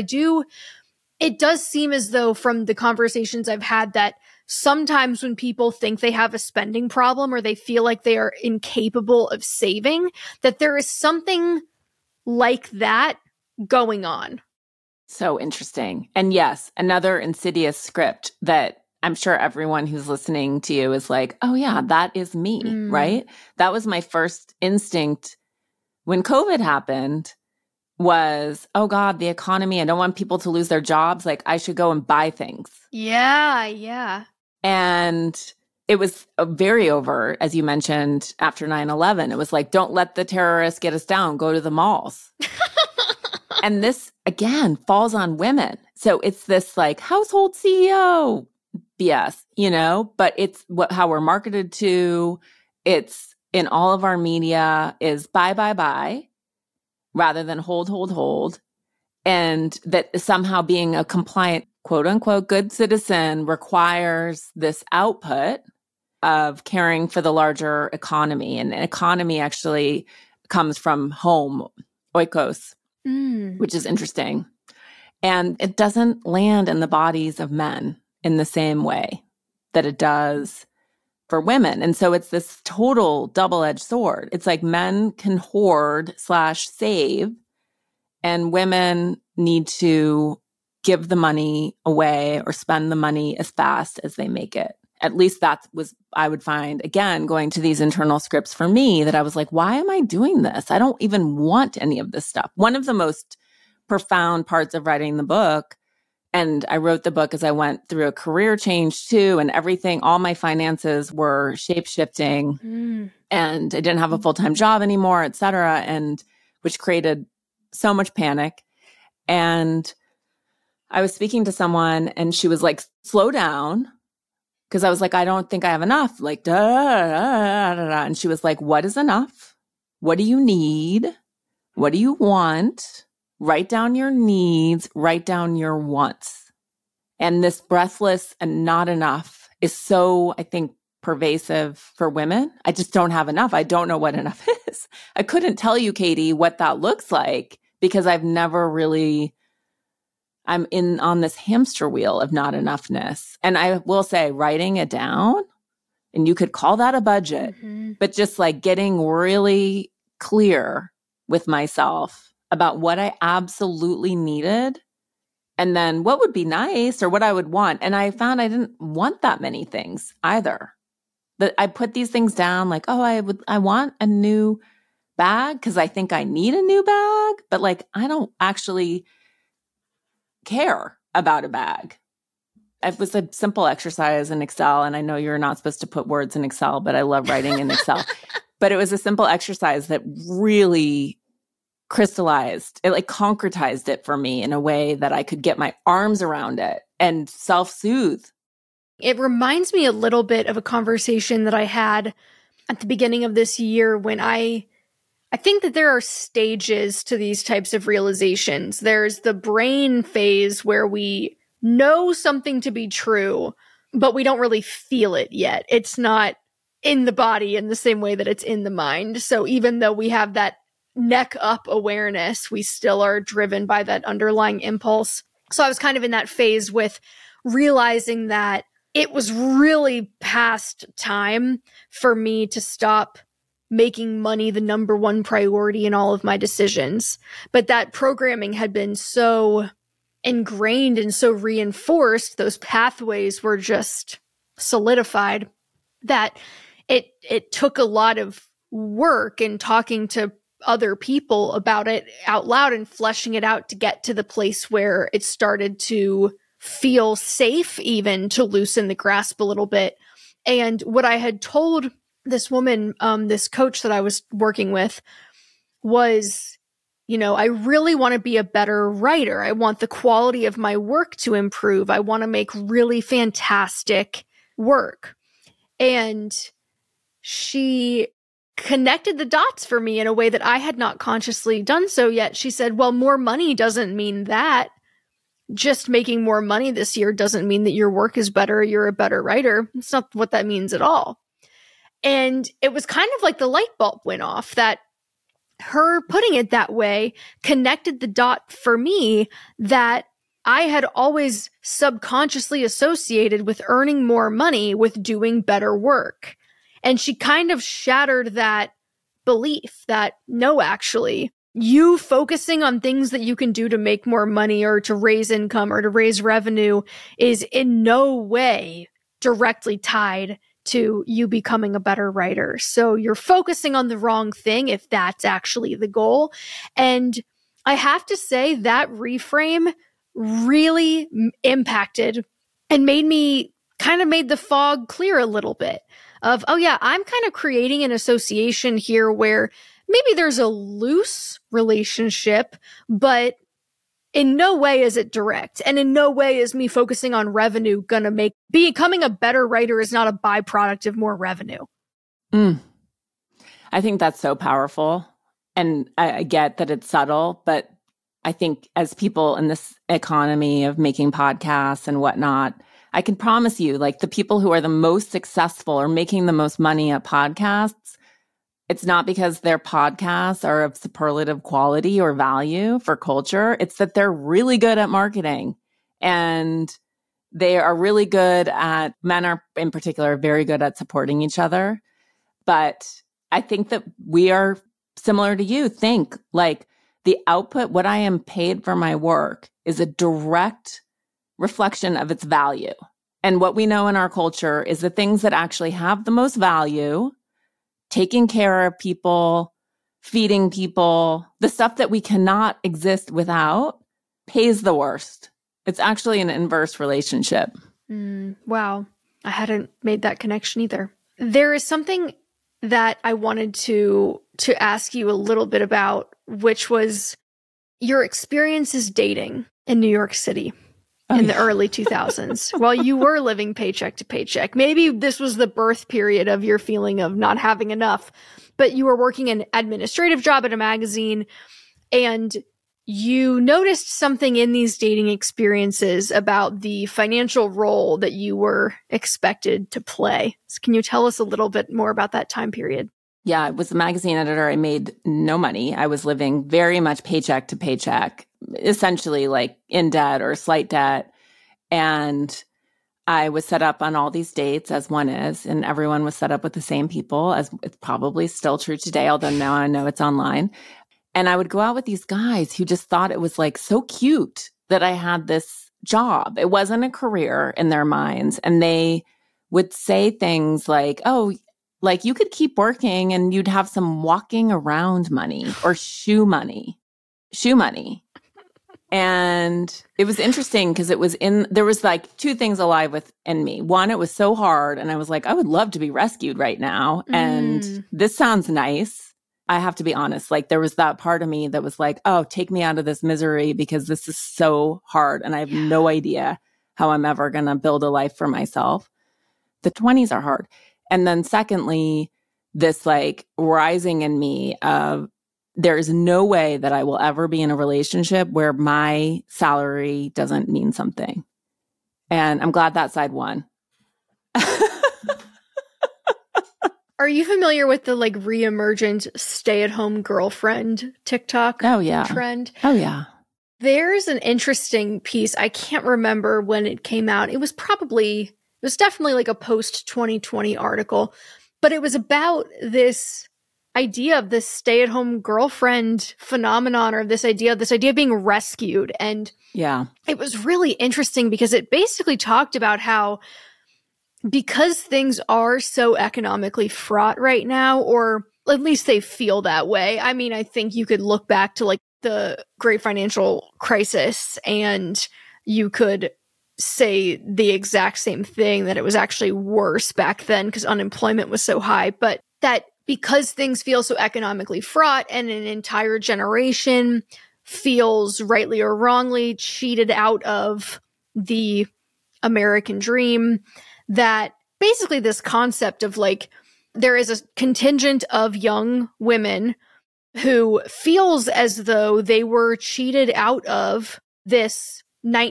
Speaker 2: it does seem as though from the conversations I've had that sometimes when people think they have a spending problem or they feel like they are incapable of saving, that there is something like that going on.
Speaker 1: So interesting. And yes, another insidious script that I'm sure everyone who's listening to you is like, oh yeah, that is me, right? That was my first instinct when COVID happened. Was, oh God, the economy, I don't want people to lose their jobs. Like, I should go and buy things.
Speaker 2: Yeah.
Speaker 1: And it was very overt, as you mentioned, after 9/11. It was like, don't let the terrorists get us down. Go to the malls. And this, again, falls on women. So it's this like household CEO BS, but it's how we're marketed to. It's in all of our media is buy. Rather than hold. And that somehow being a compliant, quote unquote, good citizen requires this output of caring for the larger economy. And an economy actually comes from home, oikos, which is interesting. And it doesn't land in the bodies of men in the same way that it does for women. And so it's this total double-edged sword. It's like men can hoard / save, and women need to give the money away or spend the money as fast as they make it. At least that was, I would find, again, going to these internal scripts for me, that I was like, why am I doing this? I don't even want any of this stuff. One of the most profound parts of writing the book, and I wrote the book as I went through a career change too, and everything, all my finances were shape-shifting, and I didn't have a full-time job anymore, et cetera, and which created so much panic. And I was speaking to someone and she was like, slow down. Because I was like, I don't think I have enough. Like, da, da, da, da, da. And she was like, what is enough? What do you need? What do you want? Write down your needs, write down your wants. And this breathless and not enough is so, I think, pervasive for women. I just don't have enough. I don't know what enough is. I couldn't tell you, Katie, what that looks like because I've never really, I'm on this hamster wheel of not enoughness. And I will say, writing it down, and you could call that a budget, but just like getting really clear with myself about what I absolutely needed and then what would be nice or what I would want. And I found I didn't want that many things either. That I put these things down like, oh, I want a new bag because I think I need a new bag, but like I don't actually care about a bag. It was a simple exercise in Excel, and I know you're not supposed to put words in Excel, but I love writing in Excel. But it was a simple exercise that really crystallized, it like concretized it for me in a way that I could get my arms around it and self-soothe.
Speaker 2: It reminds me a little bit of a conversation that I had, at the beginning of this year when I think that there are stages to these types of realizations. There's the brain phase where we know something to be true, but we don't really feel it yet. It's not in the body in the same way that it's in the mind. So even though we have that neck up awareness, we still are driven by that underlying impulse. So I was kind of in that phase with realizing that it was really past time for me to stop making money the number one priority in all of my decisions. But that programming had been so ingrained and so reinforced, those pathways were just solidified, that it took a lot of work and talking to other people about it out loud and fleshing it out to get to the place where it started to feel safe even to loosen the grasp a little bit. And what I had told this woman, this coach that I was working with, was, I really want to be a better writer. I want the quality of my work to improve. I want to make really fantastic work. And she connected the dots for me in a way that I had not consciously done so yet. She said, well, more money doesn't mean that. Just making more money this year doesn't mean that your work is better, you're a better writer. It's not what that means at all. And it was kind of like the light bulb went off, that her putting it that way connected the dot for me that I had always subconsciously associated with earning more money with doing better work. And she kind of shattered that belief that, no, actually, you focusing on things that you can do to make more money or to raise income or to raise revenue is in no way directly tied to you becoming a better writer. So you're focusing on the wrong thing if that's actually the goal. And I have to say that reframe really impacted and made the fog clear a little bit of, oh yeah, I'm kind of creating an association here where maybe there's a loose relationship, but in no way is it direct. And in no way is me focusing on revenue gonna make becoming a better writer is not a byproduct of more revenue.
Speaker 1: I think that's so powerful. And I get that it's subtle, but I think as people in this economy of making podcasts and whatnot, I can promise you, like, the people who are the most successful or making the most money at podcasts, it's not because their podcasts are of superlative quality or value for culture. It's that they're really good at marketing, and they are really good at, men are in particular very good at supporting each other. But I think that we are similar to you. Think like the output, what I am paid for my work, is a direct reflection of its value. And what we know in our culture is the things that actually have the most value, taking care of people, feeding people, the stuff that we cannot exist without, pays the worst. It's actually an inverse relationship.
Speaker 2: Wow. I hadn't made that connection either. There is something that I wanted to ask you a little bit about, which was your experiences dating in New York City in the early 2000s while you were living paycheck to paycheck. Maybe this was the birth period of your feeling of not having enough, but you were working an administrative job at a magazine and you noticed something in these dating experiences about the financial role that you were expected to play. So can you tell us a little bit more about that time period?
Speaker 1: Yeah, I was a magazine editor. I made no money. I was living very much paycheck to paycheck, essentially like in debt or slight debt. And I was set up on all these dates, as one is, and everyone was set up with the same people, as it's probably still true today, although now I know it's online. And I would go out with these guys who just thought it was like so cute that I had this job. It wasn't a career in their minds. And they would say things like, oh, like you could keep working and you'd have some walking around money or shoe money. And it was interesting because there was like two things alive within me. One, it was so hard. And I was like, I would love to be rescued right now. And this sounds nice. I have to be honest. Like there was that part of me that was like, oh, take me out of this misery because this is so hard. And I have no idea how I'm ever going to build a life for myself. The 20s are hard. And then secondly, this like rising in me of there's no way that I will ever be in a relationship where my salary doesn't mean something. And I'm glad that side won.
Speaker 2: Are you familiar with the like reemergent stay-at-home girlfriend TikTok trend?
Speaker 1: Oh, yeah.
Speaker 2: There's an interesting piece. I can't remember when it came out. It was definitely like a post-2020 article, but it was about this idea of this stay-at-home girlfriend phenomenon, or this idea of being rescued. And
Speaker 1: yeah,
Speaker 2: it was really interesting because it basically talked about how, because things are so economically fraught right now, or at least they feel that way. I mean, I think you could look back to like the great financial crisis and you could say the exact same thing, that it was actually worse back then because unemployment was so high. But that because things feel so economically fraught and an entire generation feels rightly or wrongly cheated out of the American dream, that basically this concept of like, there is a contingent of young women who feels as though they were cheated out of this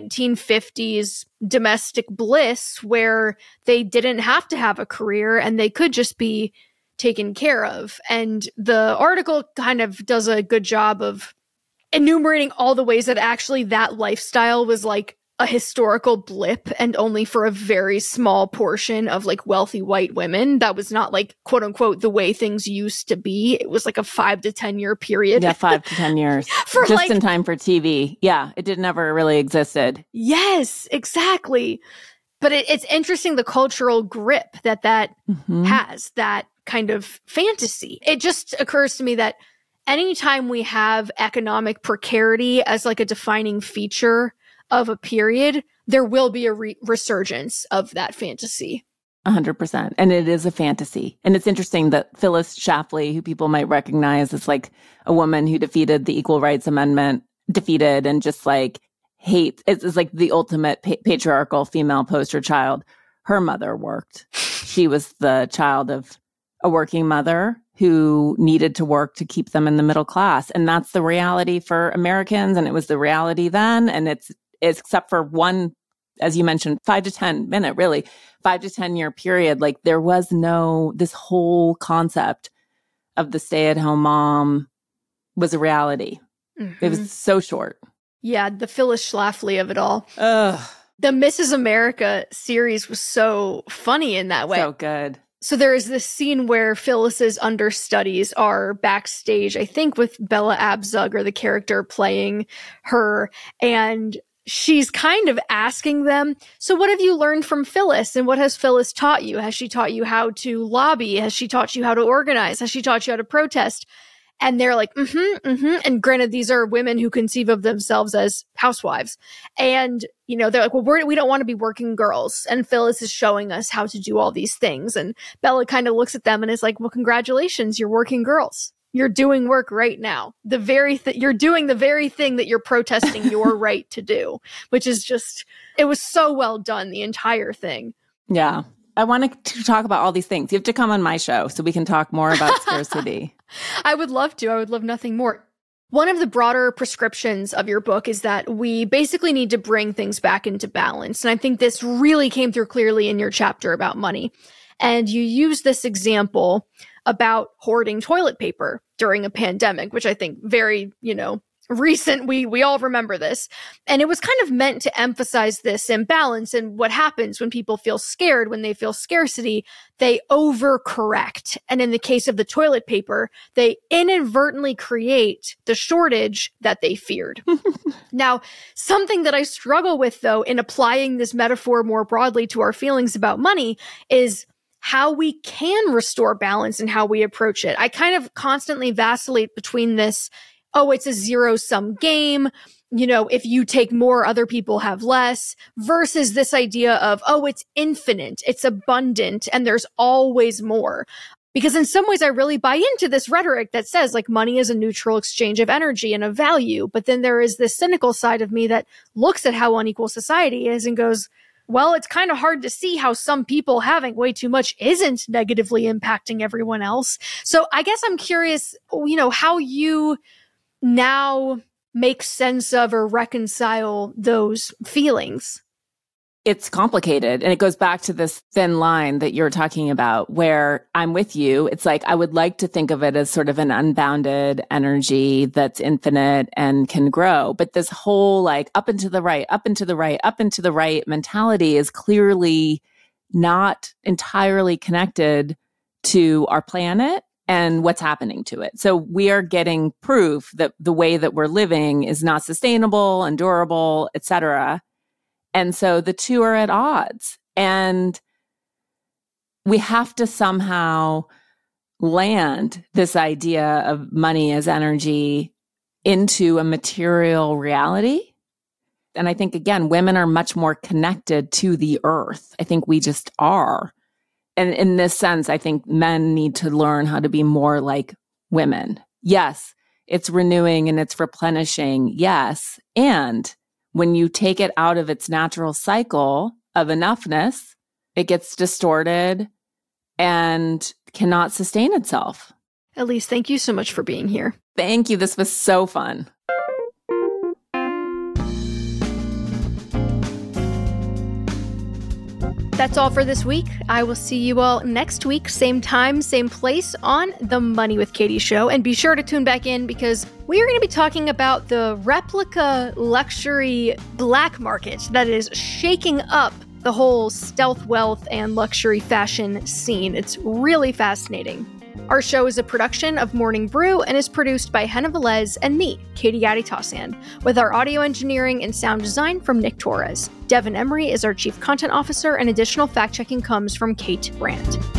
Speaker 2: 1950s domestic bliss where they didn't have to have a career and they could just be taken care of. And the article kind of does a good job of enumerating all the ways that actually that lifestyle was like a historical blip and only for a very small portion of like wealthy white women. That was not like quote unquote the way things used to be. It was like a 5 to 10 year period.
Speaker 1: Yeah, 5 to 10 years.
Speaker 2: For
Speaker 1: just
Speaker 2: like,
Speaker 1: in time for TV. Yeah, it never really existed.
Speaker 2: Yes, exactly. But it's interesting the cultural grip that has, that kind of fantasy. It just occurs to me that anytime we have economic precarity as like a defining feature of a period, there will be a resurgence of that fantasy.
Speaker 1: 100%. And it is a fantasy. And it's interesting that Phyllis Schlafly, who people might recognize as like a woman who defeated the Equal Rights Amendment, and just like hate, it's like the ultimate patriarchal female poster child. Her mother worked. She was the child of a working mother who needed to work to keep them in the middle class. And that's the reality for Americans. And it was the reality then. And it's except for one, as you mentioned, 5 to 10 year period, like there was no, this whole concept of the stay-at-home mom was a reality. Mm-hmm. It was so short.
Speaker 2: Yeah, the Phyllis Schlafly of it all.
Speaker 1: Ugh.
Speaker 2: The Mrs. America series was so funny in that way.
Speaker 1: So good.
Speaker 2: So there is this scene where Phyllis's understudies are backstage, I think with Bella Abzug, the character playing her, and she's kind of asking them, so what have you learned from Phyllis? And what has Phyllis taught you? Has she taught you how to lobby? Has she taught you how to organize? Has she taught you how to protest? And they're like, And granted, these are women who conceive of themselves as housewives. And, you know, they're like, well, we don't want to be working girls. And Phyllis is showing us how to do all these things. And Bella kind of looks at them and is like, well, congratulations, you're working girls. You're doing work right now. You're doing the very thing that you're protesting your right to do, which is just, it was so well done, the entire thing.
Speaker 1: Yeah. I want to talk about all these things. You have to come on my show so we can talk more about scarcity.
Speaker 2: I would love to. I would love nothing more. One of the broader prescriptions of your book is that we basically need to bring things back into balance. And I think this really came through clearly in your chapter about money. And you use this example about hoarding toilet paper during a pandemic, which I think very, recent. We all remember this. And it was kind of meant to emphasize this imbalance and what happens when people feel scared, when they feel scarcity, they overcorrect. And in the case of the toilet paper, they inadvertently create the shortage that they feared. Now, something that I struggle with, though, in applying this metaphor more broadly to our feelings about money is how we can restore balance and how we approach it. I kind of constantly vacillate between this, oh, it's a zero-sum game. If you take more, other people have less, versus this idea of, oh, it's infinite, it's abundant, and there's always more. Because in some ways, I really buy into this rhetoric that says, like, money is a neutral exchange of energy and of value. But then there is this cynical side of me that looks at how unequal society is and goes, well, it's kind of hard to see how some people having way too much isn't negatively impacting everyone else. So I guess I'm curious, how you now make sense of or reconcile those feelings.
Speaker 1: It's complicated. And it goes back to this thin line that you're talking about, where I'm with you. It's like, I would like to think of it as sort of an unbounded energy that's infinite and can grow. But this whole like up and to the right, up and to the right, up and to the right mentality is clearly not entirely connected to our planet and what's happening to it. So we are getting proof that the way that we're living is not sustainable and durable, et cetera. And so the two are at odds. And we have to somehow land this idea of money as energy into a material reality. And I think, again, women are much more connected to the earth. I think we just are. And in this sense, I think men need to learn how to be more like women. Yes, it's renewing and it's replenishing. Yes. And when you take it out of its natural cycle of enoughness, it gets distorted and cannot sustain itself.
Speaker 2: Elise, thank you so much for being here.
Speaker 1: Thank you. This was so fun.
Speaker 2: That's all for this week. I will see you all next week, same time, same place on The Money with Katie show. And be sure to tune back in because we are going to be talking about the replica luxury black market that is shaking up the whole stealth wealth and luxury fashion scene. It's really fascinating. Our show is a production of Morning Brew and is produced by Henna Velez and me, Katie Gatti-Tassan, with our audio engineering and sound design from Nick Torres. Devin Emery is our chief content officer, and additional fact-checking comes from Kate Brandt.